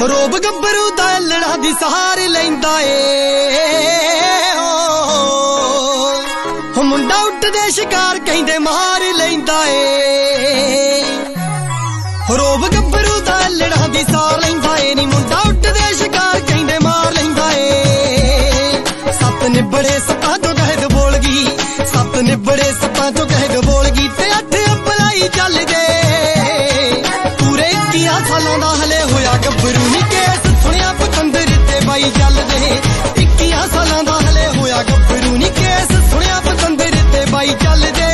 ਰੋਬ ਗੱਭਰੂ ਦਾ ਲੜਾ ਦੀ ਸਹਾਰ ਲੈਂਦਾ ਏ ਹੋ ਮੁੰਡਾ ਉੱਠਦੇ ਸ਼ਿਕਾਰ ਕਹਿੰਦੇ ਮਾਰ ਲੈਂਦਾ ਏ ਰੋਬ ਗੱਭਰੂ ਦਾ ਲੜਾ ਦੀ ਸਹਾਰ ਲੈਂਦਾ ਏ ਨੀ ਮੁੰਡਾ ਉੱਠਦੇ ਸ਼ਿਕਾਰ ਕਹਿੰਦੇ ਮਾਰ ਲੈਂਦਾ ਏ ਸੱਤ ਨਿਬੜੇ ਸੱਪਾਂ ਤੋਂ ਕਹਿਦ ਬੋਲ ਗਈ ਸੱਤ ਨਿਬੜੇ ਸੱਪਾਂ ਤੋਂ ਕਹਿਦ ਬੋਲ ਗਈ ਤੇ 8 ਅਪਲਾਈ ਚੱਲ ਗਏ ਪੂਰੇ 21 ਸਾਲਾਂ ਦਾ ਹਲੇ ਹੋਇਆ ਗੱਭਰੂ ਨੀ ਕੇਸ ਸੁਣਿਆ ਪਤੰਦਰ ਤੇ ਬਾਈ ਚੱਲਦੇ 21 ਸਾਲਾਂ ਦਾ ਹਲੇ ਹੋਇਆ ਗੱਭਰੂ ਨੀ ਕੇਸ ਸੁਣਿਆ ਪਤੰਦਰ ਤੇ ਬਾਈ ਚੱਲਦੇ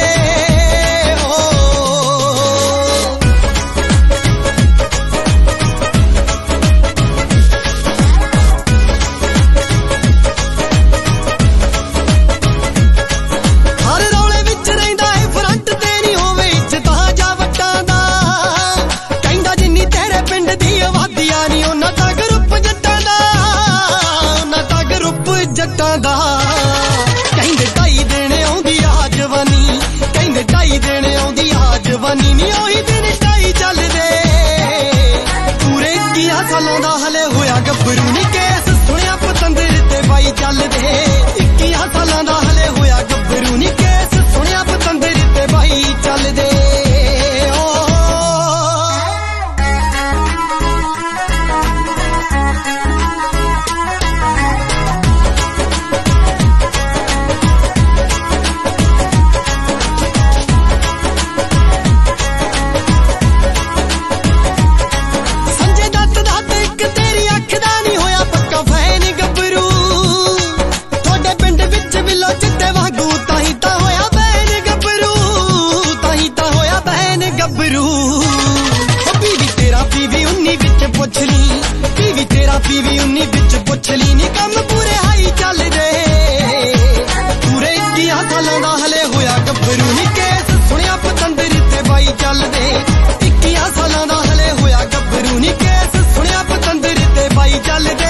ਕਹਿੰਦੇ ਢਾਈ ਦਿਨ ਆਉਂਦੀ ਆ ਜਵਾਨੀ ਕਹਿੰਦੇ ਢਾਈ ਦਿਨ ਆਉਂਦੀ ਆ ਜਵਾਨੀ ਨੀ ਉਹੀ ਦਿਨ ਢਾਈ ਚੱਲਦੇ ਪੂਰੇ 21 ਸਾਲਾਂ ਦਾ ਹਲੇ ਹੋਇਆ ਗੱਭਰੂ ਨੀ ਕੇਸ ਸੁਣਿਆ ਪਤੰਦਰ ਤੇ ਬਾਈ ਚੱਲਦੇ 21 ਸਾਲਾਂ ਦਾ ਹਲੇ ਹੋਇਆ ਗੱਭਰੂ ਨੀ ਕੇਸ ਸੁਣਿਆ ਪਤੰਦਰ ਤੇ ਬਾਈ ਚੱਲਦੇ ਪੀਵੀ 19 ਵਿੱਚ ਪੁੱਛ ਲਈ ਨੀ ਕੰਮ ਪੂਰੇ ਹਾਈ ਚੱਲਦੇ ਪੂਰੇ 21 ਸਾਲਾਂ ਦਾ ਹਲੇ ਹੋਇਆ ਗੱਭਰੂ ਨੀ ਕੇਸ ਸੁਣਿਆ ਪਤੰਦਰ ਤੇ ਬਾਈ ਚੱਲਦੇ 21 ਸਾਲਾਂ ਦਾ ਹਲੇ ਹੋਇਆ ਗੱਭਰੂ ਨੀ ਕੇਸ ਸੁਣਿਆ ਪਤੰਦਰ ਤੇ ਬਾਈ ਚੱਲਦੇ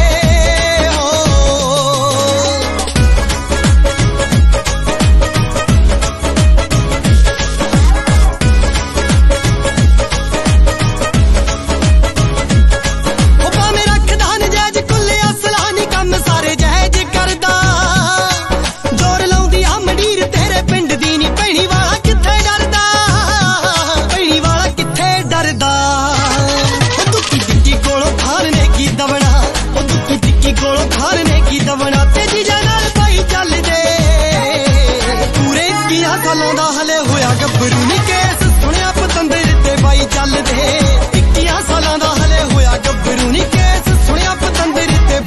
ਦਵਣਾ ਤੇ ਜੀਜਾ ਨਾਲ ਭਾਈ ਚੱਲਦੇ ਪੂਰੇ 21 ਸਾਲਾਂ ਦਾ ਹਲੇ ਹੋਇਆ ਗੱਭਰੂ ਨੀ ਕੇਸ ਸੁਣਿਆ ਪਤੰਦਰ ਤੇ ਬਾਈ ਚੱਲਦੇ 21 ਸਾਲਾਂ ਦਾ ਹਲੇ ਹੋਇਆ ਗੱਭਰੂ ਨੀ ਕੇਸ ਸੁਣਿਆ ਪਤੰਦਰ ਤੇ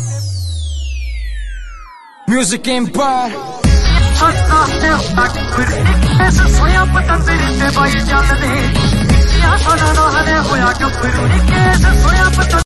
Music Empire ਸੁਣਿਆ ਪਤੰਦਰ ਤੇ ਬਾਈ ਚੱਲਦੇ 21 ਸਾਲਾਂ ਦਾ ਹਲੇ ਹੋਇਆ ਗੱਭਰੂ ਨੀ ਕੇਸ ਸੁਣਿਆ